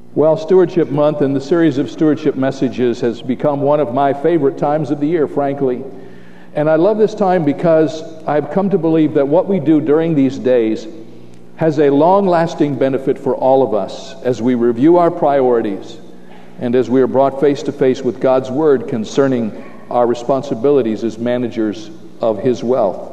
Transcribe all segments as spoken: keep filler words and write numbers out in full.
Well, Stewardship Month and the series of stewardship messages has become one of my favorite times of the year, frankly. And I love this time because I've come to believe that what we do during these days has a long-lasting benefit for all of us as we review our priorities and as we are brought face to face with God's Word concerning our responsibilities as managers of His wealth.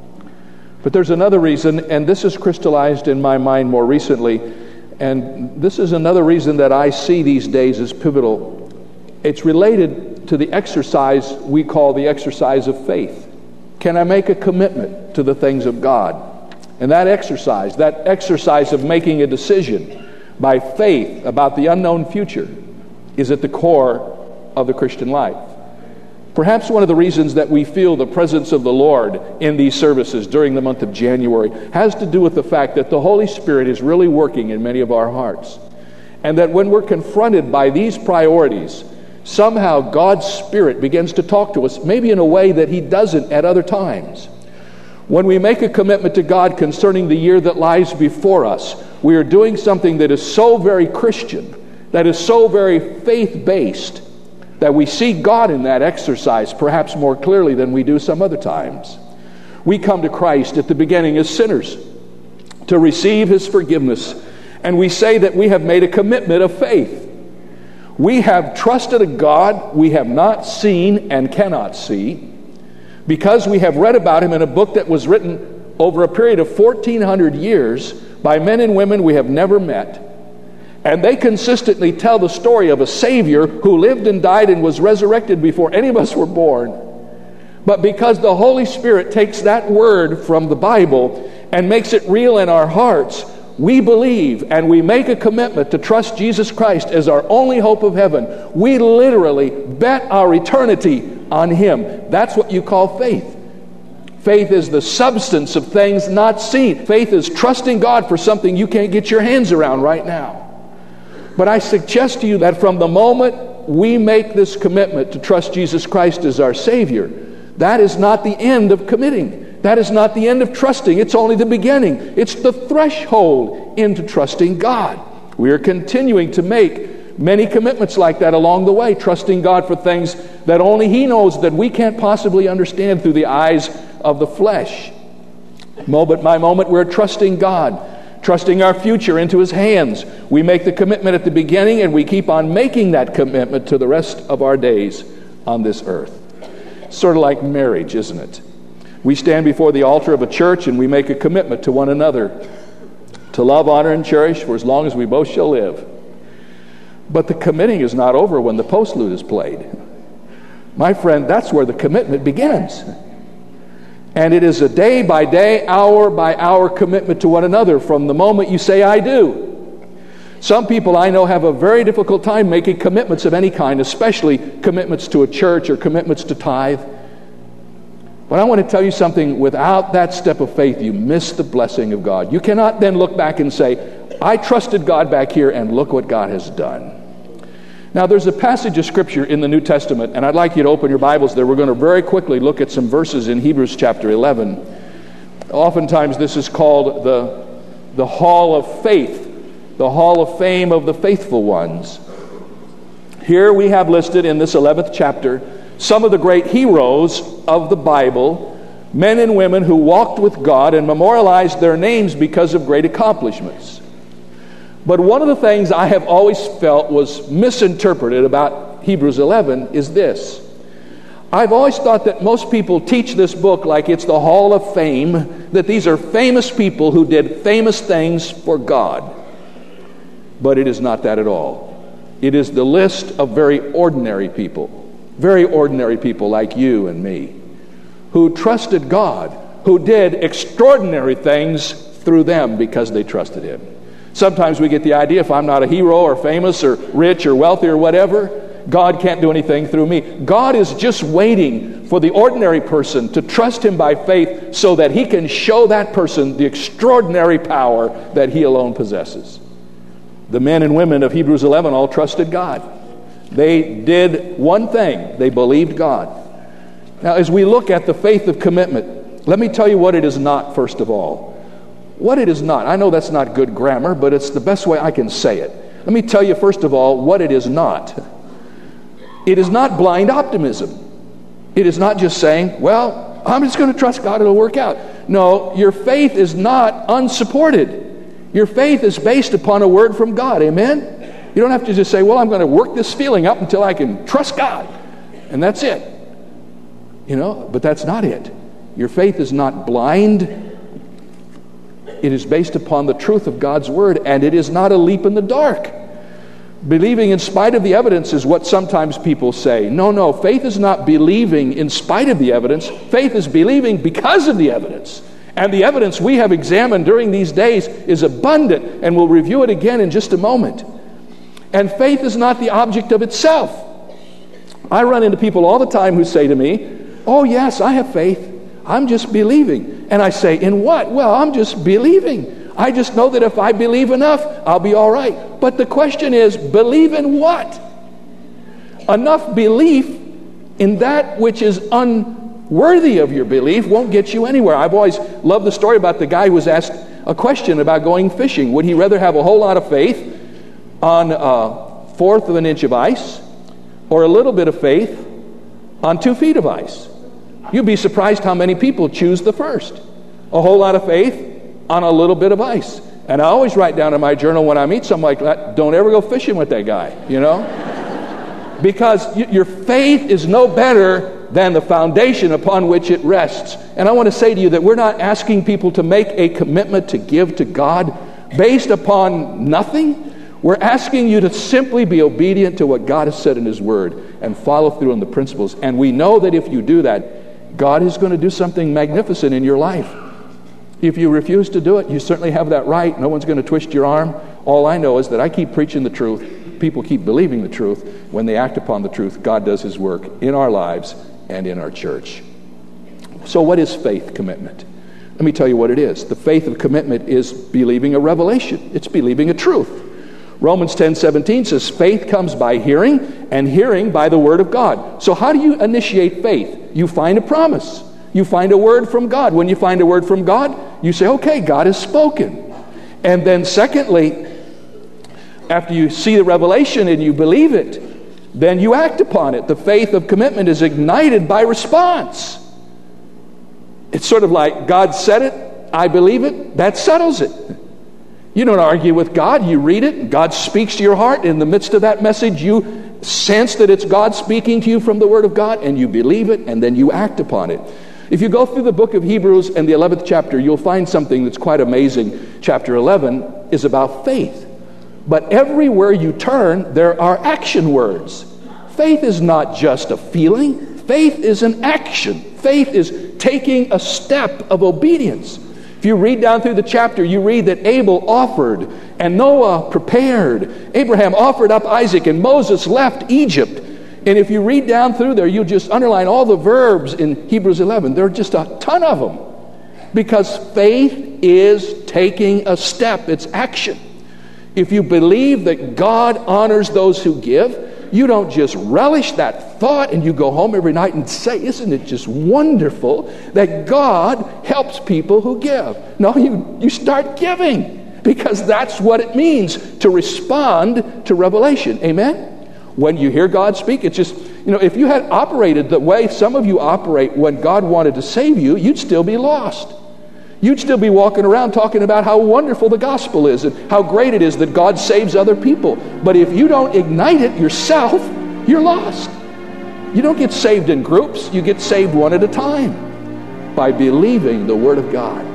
But there's another reason, and this has crystallized in my mind more recently, and this is another reason that I see these days as pivotal. It's related to the exercise we call the exercise of faith. Can I make a commitment to the things of God? And that exercise, that exercise of making a decision by faith about the unknown future is at the core of the Christian life. Perhaps one of the reasons that we feel the presence of the Lord in these services during the month of January has to do with the fact that the Holy Spirit is really working in many of our hearts. And that when we're confronted by these priorities, somehow God's Spirit begins to talk to us, maybe in a way that He doesn't at other times. When we make a commitment to God concerning the year that lies before us, we are doing something that is so very Christian, that is so very faith-based, that we see God in that exercise perhaps more clearly than we do some other times. We come to Christ at the beginning as sinners to receive His forgiveness, and we say that we have made a commitment of faith. We have trusted a God we have not seen and cannot see, because we have read about Him in a book that was written over a period of fourteen hundred years by men and women we have never met. And they consistently tell the story of a Savior who lived and died and was resurrected before any of us were born. But because the Holy Spirit takes that word from the Bible and makes it real in our hearts, we believe and we make a commitment to trust Jesus Christ as our only hope of heaven. We literally bet our eternity on Him. That's what you call faith. Faith is the substance of things not seen. Faith is trusting God for something you can't get your hands around right now. But I suggest to you that from the moment we make this commitment to trust Jesus Christ as our Savior, that is not the end of committing. That is not the end of trusting. It's only the beginning. It's the threshold into trusting God. We are continuing to make many commitments like that along the way, trusting God for things that only He knows that we can't possibly understand through the eyes of the flesh. Moment by moment, we're trusting God, trusting our future into His hands. We make the commitment at the beginning, and we keep on making that commitment to the rest of our days on this earth. Sort of like marriage, isn't it? We stand before the altar of a church, and we make a commitment to one another to love, honor, and cherish for as long as we both shall live. But the committing is not over when the postlude is played. My friend, that's where the commitment begins. And it is a day by day, hour by hour commitment to one another from the moment you say, I do. Some people I know have a very difficult time making commitments of any kind, especially commitments to a church or commitments to tithe. But I want to tell you something, without that step of faith, you miss the blessing of God. You cannot then look back and say, I trusted God back here and look what God has done. Now, there's a passage of Scripture in the New Testament, and I'd like you to open your Bibles there. We're going to very quickly look at some verses in Hebrews chapter eleven. Oftentimes, this is called the, the Hall of Faith, the Hall of Fame of the faithful ones. Here we have listed in this eleventh chapter some of the great heroes of the Bible, men and women who walked with God and memorialized their names because of great accomplishments. But one of the things I have always felt was misinterpreted about Hebrews eleven is this. I've always thought that most people teach this book like it's the Hall of Fame, that these are famous people who did famous things for God. But it is not that at all. It is the list of very ordinary people, very ordinary people like you and me, who trusted God, who did extraordinary things through them because they trusted Him. Sometimes we get the idea, if I'm not a hero or famous or rich or wealthy or whatever, God can't do anything through me. God is just waiting for the ordinary person to trust Him by faith so that He can show that person the extraordinary power that He alone possesses. The men and women of Hebrews eleven all trusted God. They did one thing. They believed God. Now, as we look at the faith of commitment, let me tell you what it is not, first of all. What it is not. I know that's not good grammar, but it's the best way I can say it. Let me tell you, first of all, what it is not. It is not blind optimism. It is not just saying, well, I'm just going to trust God, it'll work out. No, your faith is not unsupported. Your faith is based upon a word from God. Amen? You don't have to just say, well, I'm going to work this feeling up until I can trust God. And that's it. You know, but that's not it. Your faith is not blind. It is based upon the truth of God's word, and it is not a leap in the dark. Believing in spite of the evidence is what sometimes people say. No, no, faith is not believing in spite of the evidence. Faith is believing because of the evidence. And the evidence we have examined during these days is abundant, and we'll review it again in just a moment. And faith is not the object of itself. I run into people all the time who say to me, oh yes, I have faith. I'm just believing. And I say, in what? Well, I'm just believing. I just know that if I believe enough, I'll be all right. But the question is, believe in what? Enough belief in that which is unworthy of your belief won't get you anywhere. I've always loved the story about the guy who was asked a question about going fishing. Would he rather have a whole lot of faith on a fourth of an inch of ice, or a little bit of faith on two feet of ice? You'd be surprised how many people choose the first. A whole lot of faith on a little bit of ice. And I always write down in my journal when I meet someone like that, don't ever go fishing with that guy, you know? Because y- your faith is no better than the foundation upon which it rests. And I want to say to you that we're not asking people to make a commitment to give to God based upon nothing. We're asking you to simply be obedient to what God has said in His Word and follow through on the principles. And we know that if you do that, God is going to do something magnificent in your life. If you refuse to do it, you certainly have that right. No one's going to twist your arm. All I know is that I keep preaching the truth. People keep believing the truth. When they act upon the truth, God does His work in our lives and in our church. So what is faith commitment? Let me tell you what it is. The faith of commitment is believing a revelation. It's believing a truth. Romans ten seventeen says, faith comes by hearing, and hearing by the word of God. So how do you initiate faith? You find a promise. You find a word from God. When you find a word from God, you say, okay, God has spoken. And then secondly, after you see the revelation and you believe it, then you act upon it. The faith of commitment is ignited by response. It's sort of like, God said it, I believe it, that settles it. You don't argue with God. You read it, and God speaks to your heart. In the midst of that message, you sense that it's God speaking to you from the Word of God, and you believe it, and then you act upon it. If you go through the book of Hebrews and the eleventh chapter, you'll find something that's quite amazing. Chapter eleven is about faith. But everywhere you turn, there are action words. Faith is not just a feeling. Faith is an action. Faith is taking a step of obedience. If you read down through the chapter, you read that Abel offered and Noah prepared. Abraham offered up Isaac and Moses left Egypt. And if you read down through there, you just underline all the verbs in Hebrews eleven. There are just a ton of them. Because faith is taking a step. It's action. If you believe that God honors those who give, you don't just relish that thought and you go home every night and say, isn't it just wonderful that God helps people who give? No, you, you start giving, because that's what it means to respond to revelation. Amen? When you hear God speak, it's just, you know, if you had operated the way some of you operate when God wanted to save you, you'd still be lost. You'd still be walking around talking about how wonderful the gospel is and how great it is that God saves other people. But if you don't ignite it yourself, you're lost. You don't get saved in groups. You get saved one at a time by believing the Word of God.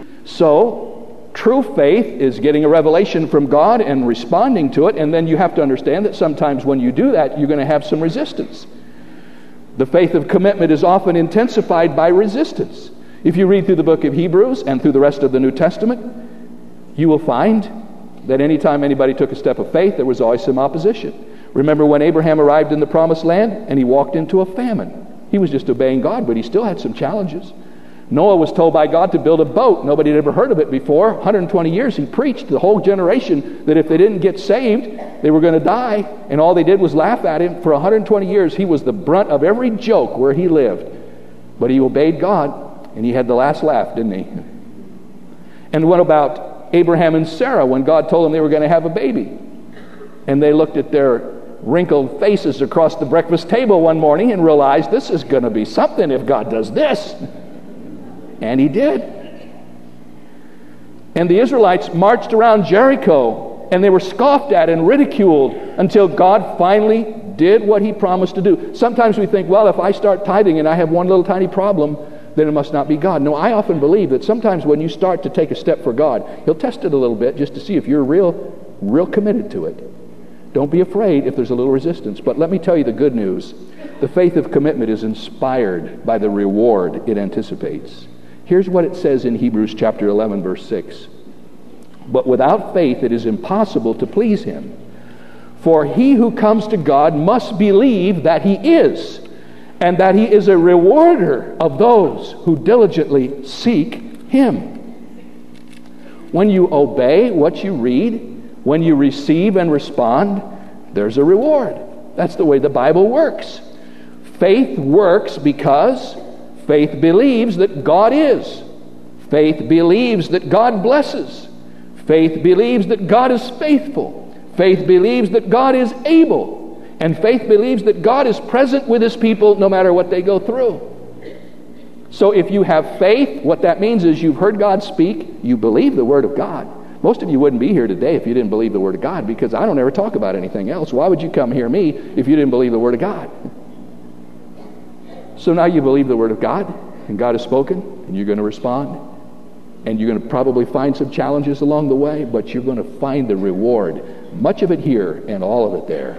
So, true faith is getting a revelation from God and responding to it, and then you have to understand that sometimes when you do that, you're going to have some resistance. The faith of commitment is often intensified by resistance. If you read through the book of Hebrews and through the rest of the New Testament, you will find that anytime anybody took a step of faith, there was always some opposition. Remember when Abraham arrived in the promised land and he walked into a famine. He was just obeying God, but he still had some challenges. Noah was told by God to build a boat. Nobody had ever heard of it before. one hundred twenty years he preached to the whole generation that if they didn't get saved, they were going to die. And all they did was laugh at him. For one hundred twenty years, he was the brunt of every joke where he lived. But he obeyed God. And he had the last laugh, didn't he? And what about Abraham and Sarah when God told them they were going to have a baby? And they looked at their wrinkled faces across the breakfast table one morning and realized this is going to be something if God does this. And he did. And the Israelites marched around Jericho, and they were scoffed at and ridiculed until God finally did what he promised to do. Sometimes we think, well, if I start tithing and I have one little tiny problem, then it must not be God. No, I often believe that sometimes when you start to take a step for God, he'll test it a little bit just to see if you're real, real committed to it. Don't be afraid if there's a little resistance. But let me tell you the good news. The faith of commitment is inspired by the reward it anticipates. Here's what it says in Hebrews chapter eleven, verse six. But without faith it is impossible to please him. For he who comes to God must believe that he is, and that he is a rewarder of those who diligently seek him. When you obey what you read, when you receive and respond, there's a reward. That's the way the Bible works. Faith works because faith believes that God is. Faith believes that God blesses. Faith believes that God is faithful. Faith believes that God is able. And faith believes that God is present with his people no matter what they go through. So if you have faith, what that means is you've heard God speak, you believe the Word of God. Most of you wouldn't be here today if you didn't believe the Word of God, because I don't ever talk about anything else. Why would you come hear me if you didn't believe the Word of God? So now you believe the Word of God, and God has spoken, and you're going to respond. And you're going to probably find some challenges along the way, but you're going to find the reward. Much of it here and all of it there.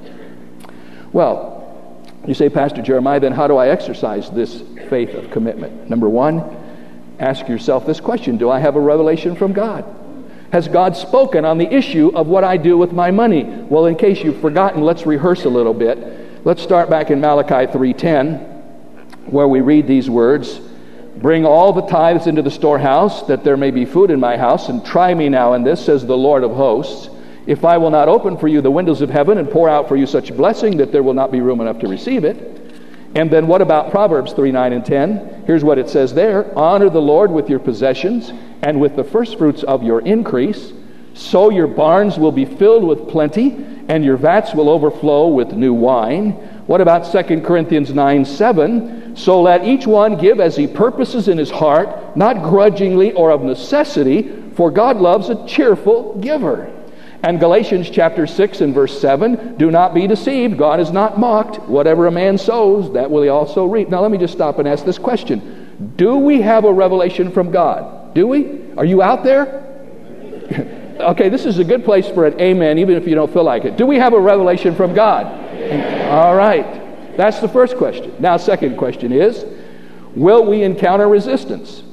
Well, you say, Pastor Jeremiah, then how do I exercise this faith of commitment? Number one, ask yourself this question. Do I have a revelation from God? Has God spoken on the issue of what I do with my money? Well, in case you've forgotten, let's rehearse a little bit. Let's start back in Malachi three ten, where we read these words. Bring all the tithes into the storehouse, that there may be food in my house, and try me now in this, says the Lord of hosts, if I will not open for you the windows of heaven and pour out for you such blessing that there will not be room enough to receive it. And then what about Proverbs three nine and ten? Here's what it says there. Honor the Lord with your possessions and with the firstfruits of your increase. So your barns will be filled with plenty, and your vats will overflow with new wine. What about Second Corinthians nine seven? So let each one give as he purposes in his heart, not grudgingly or of necessity, for God loves a cheerful giver. And Galatians chapter six and verse seven, do not be deceived, God is not mocked. Whatever a man sows, that will he also reap. Now let me just stop and ask this question. Do we have a revelation from God? Do we? Are you out there? Okay, this is a good place for an amen, even if you don't feel like it. Do we have a revelation from God? All right. That's the first question. Now, second question is, will we encounter resistance?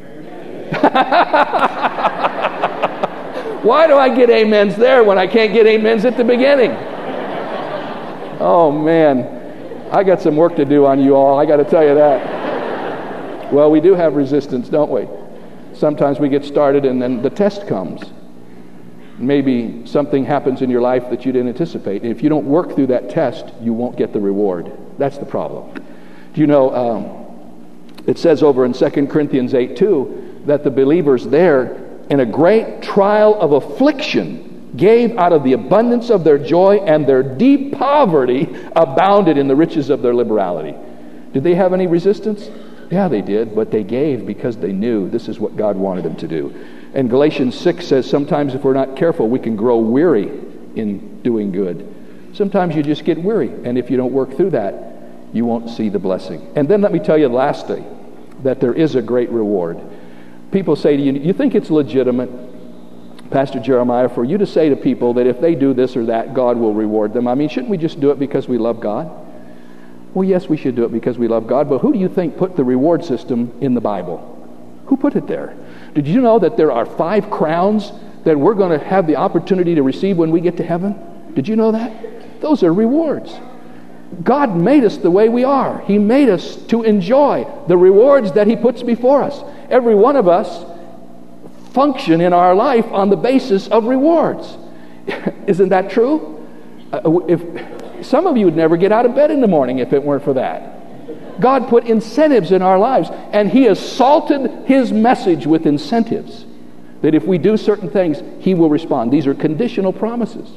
Why do I get amens there when I can't get amens at the beginning? Oh, man. I got some work to do on you all. I got to tell you that. Well, we do have resistance, don't we? Sometimes we get started and then the test comes. Maybe something happens in your life that you didn't anticipate. And if you don't work through that test, you won't get the reward. That's the problem. Do you know, um, it says over in Second Corinthians eight two that the believers there, in a great trial of affliction, gave out of the abundance of their joy, and their deep poverty abounded in the riches of their liberality. Did they have any resistance? Yeah, they did, but they gave because they knew this is what God wanted them to do. And Galatians six says sometimes if we're not careful, we can grow weary in doing good. Sometimes you just get weary, and if you don't work through that, you won't see the blessing. And then let me tell you lastly, that there is a great reward. People say to you, you think it's legitimate, Pastor Jeremiah, for you to say to people that if they do this or that, God will reward them? I mean, shouldn't we just do it because we love God? Well, yes, we should do it because we love God, but who do you think put the reward system in the Bible? Who put it there? Did you know that there are five crowns that we're going to have the opportunity to receive when we get to heaven? Did you know that? Those are rewards. God made us the way we are. He made us to enjoy the rewards that He puts before us. Every one of us function in our life on the basis of rewards. Isn't that true? Uh, if some of you would never get out of bed in the morning if it weren't for that. God put incentives in our lives, and He has salted His message with incentives that if we do certain things, He will respond. These are conditional promises.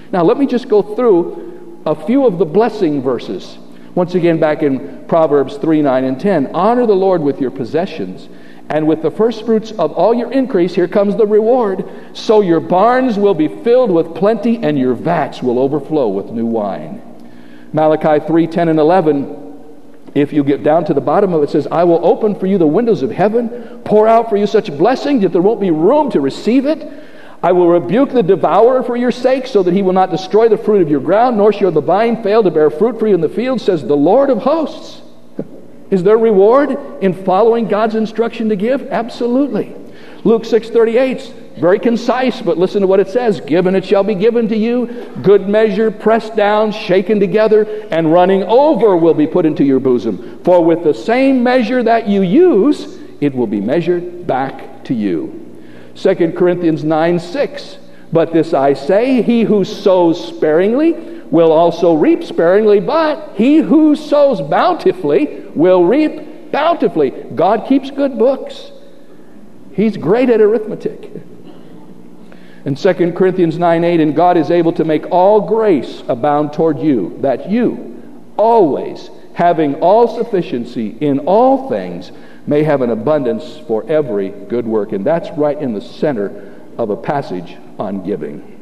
Now, let me just go through a few of the blessing verses. Once again, back in Proverbs three, nine, and ten. Honor the Lord with your possessions, and with the first fruits of all your increase, here comes the reward. So your barns will be filled with plenty, and your vats will overflow with new wine. Malachi three, ten, and eleven. If you get down to the bottom of it, it says, I will open for you the windows of heaven, pour out for you such blessing that there won't be room to receive it. I will rebuke the devourer for your sake, so that he will not destroy the fruit of your ground, nor shall the vine fail to bear fruit for you in the field, says the Lord of hosts. Is there reward in following God's instruction to give? Absolutely. Luke six thirty-eight, very concise, but listen to what it says. Given it shall be given to you, good measure, pressed down, shaken together, and running over will be put into your bosom. For with the same measure that you use, it will be measured back to you. Second Corinthians nine six, but this I say, he who sows sparingly will also reap sparingly, but he who sows bountifully will reap bountifully. God keeps good books. He's great at arithmetic. In Second Corinthians nine eight, and God is able to make all grace abound toward you, that you, always having all sufficiency in all things, may have an abundance for every good work. And that's right in the center of a passage on giving.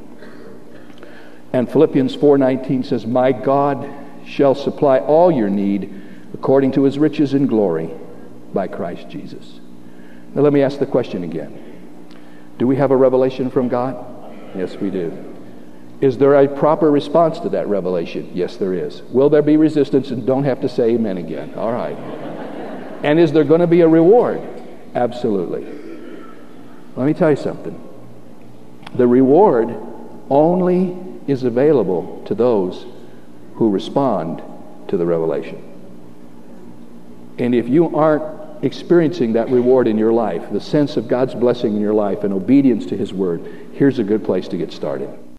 And Philippians four nineteen says, my God shall supply all your need according to his riches in glory by Christ Jesus. Now let me ask the question again. Do we have a revelation from God? Yes, we do. Is there a proper response to that revelation? Yes, there is. Will there be resistance? And don't have to say amen again. All right. And is there going to be a reward? Absolutely. Let me tell you something. The reward only is available to those who respond to the revelation. And if you aren't experiencing that reward in your life, the sense of God's blessing in your life and obedience to his word, here's a good place to get started.